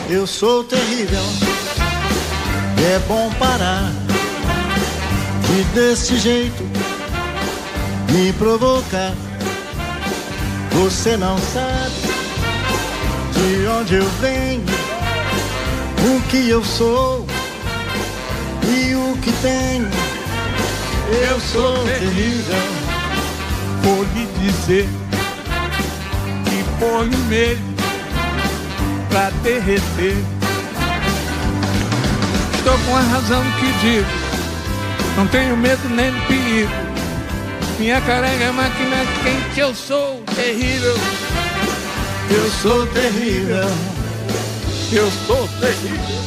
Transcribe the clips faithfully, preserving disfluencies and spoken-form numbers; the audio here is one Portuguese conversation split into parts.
Eu sou terrível, é bom parar de desse jeito me provocar. Você não sabe de onde eu venho, o que eu sou e o que tenho. Eu sou terrível, vou lhe dizer que ponho mesmo pra derreter. Estou com a razão que digo, não tenho medo nem do perigo. Minha careca é máquina quente, eu sou terrível. Eu sou terrível, eu sou terrível.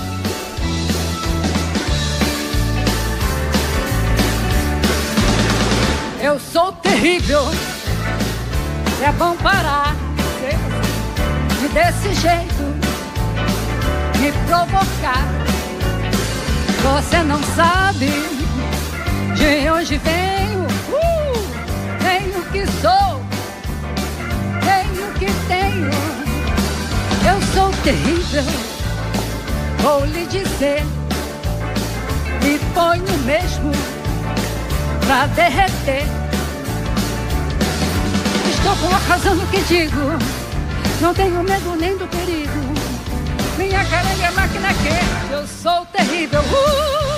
Eu sou terrível, é bom parar de desse jeito me provocar. Você não sabe de onde venho, uh, nem o que sou, nem o que tenho. Eu sou terrível, vou lhe dizer, me ponho mesmo pra derreter. Estou com a razão no que digo, não tenho medo nem do perigo. Minha carinha é máquina quente, eu sou terrível. Uh!